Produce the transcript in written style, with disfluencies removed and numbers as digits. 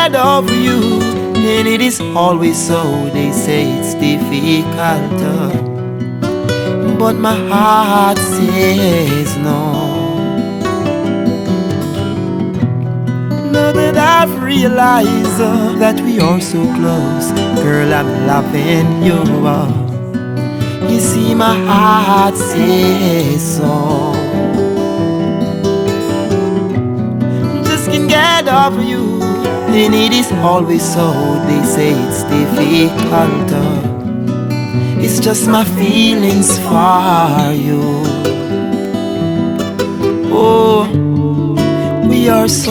get over you, and it is always so. They say it's difficult, but my heart says no. Now that I've realized that we are so close, girl, I'm loving you. You see, my heart says so. Just can't get over you, and it is always so. They say it's difficult. It's just my feelings for you. Oh, we are so